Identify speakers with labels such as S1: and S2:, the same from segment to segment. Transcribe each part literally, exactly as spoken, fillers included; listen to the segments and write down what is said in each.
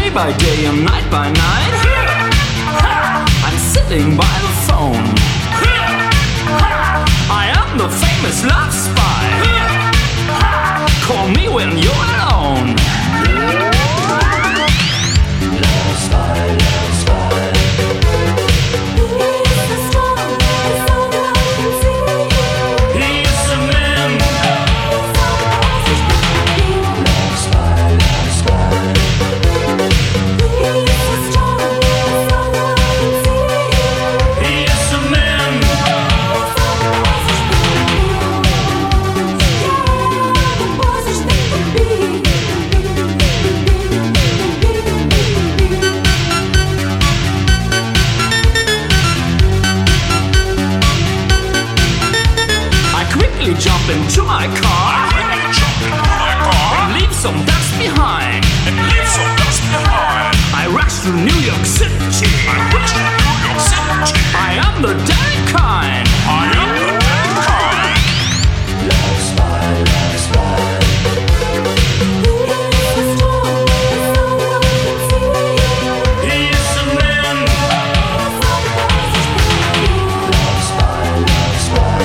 S1: Day by day and night by night, I'm sitting by the phone. I am the famous love spy. Call me when you're alone. Love spy, love spy. He's a star, it's all that I can see. He's a man. Love spy, love spy. He's a star, it's all that I can see. He's a man. Jump into my car, and leave some dust behind. And leave some dust behind. I rush to New York City. I rush to New York City. I am the dead kind. I am the dead kind. Love spy, love spy. He is a man. Love spy, love spy.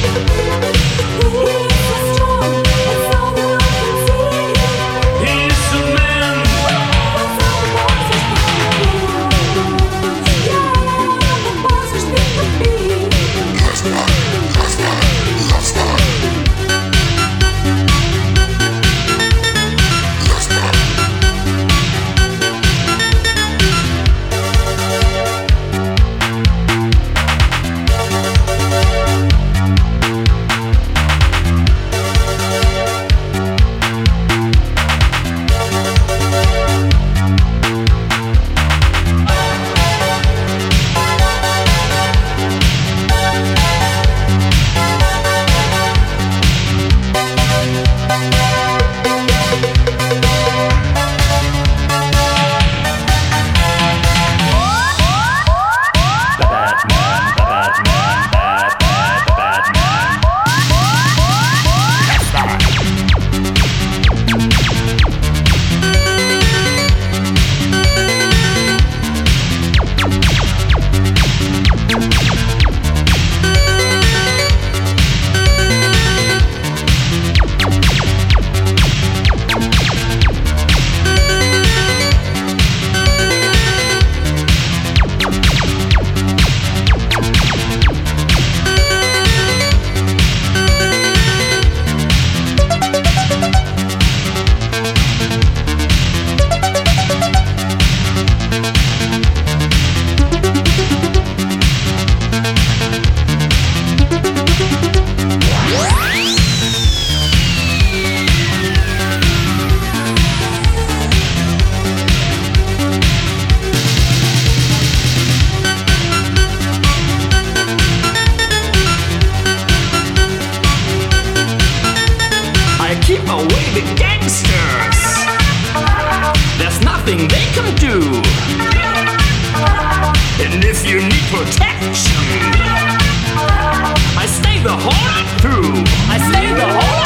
S1: Keep away the gangsters. There's nothing they can do. And if you need protection, I stay the whole night through. I stay the whole night